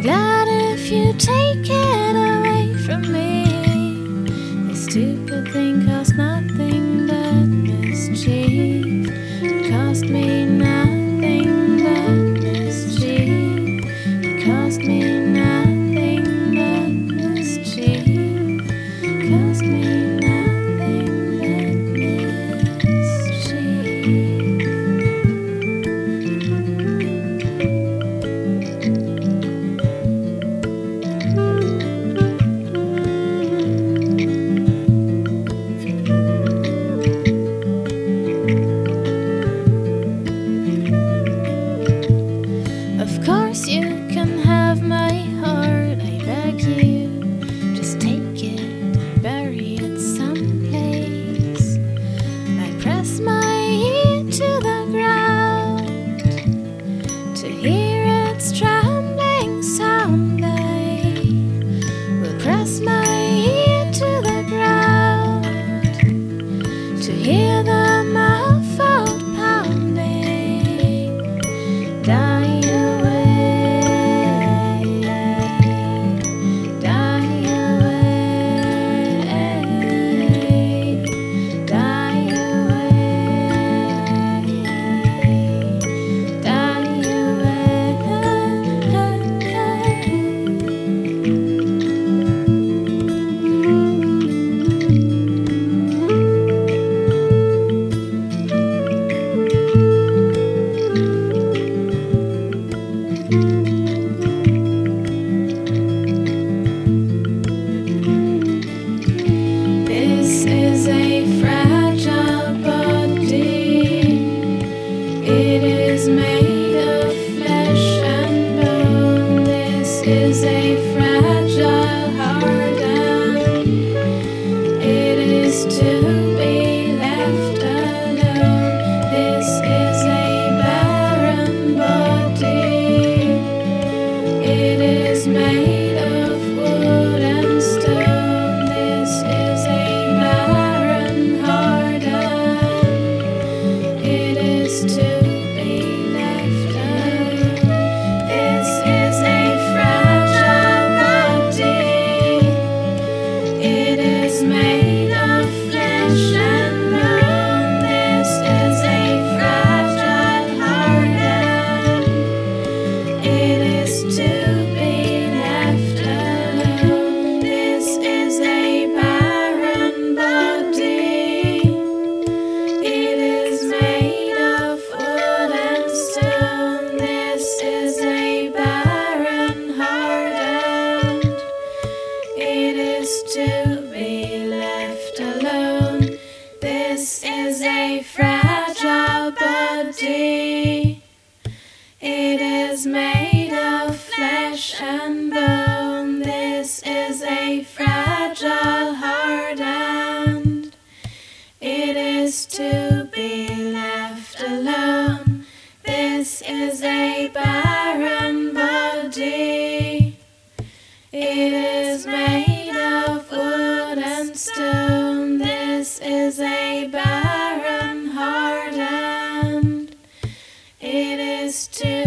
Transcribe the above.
glad if you take it away from me. This stupid thing cost nothing but mischief. It cost me nothing but mischief. It cost me nothing but mischief. It cost me nothing but mischief. Of course you can have my heart, I beg you. Just take it, bury it someplace. I press my ear to the ground to hear its trembling sound. I will press my ear to the ground to hear the muffled pounding die away, die away, die away, die This is a fragile body. It is made of flesh and bone. This is a fragile heart, and it is to be left alone. This is a barren body. It is made of wood and stone. This is a barren heart, and it is to be left alone. This is a fragile body. It is made of flesh and bone. This is a fragile heart, and it is to be left alone. This is a barren body. It is made of wood and stone. This is a barren heart, and it is to be left alone. This is a fragile body. It is made of flesh and bone. This is a fragile heart, and it is to be left alone. This is a barren body. It is made of wood and stone. This is a barren heart, and it is to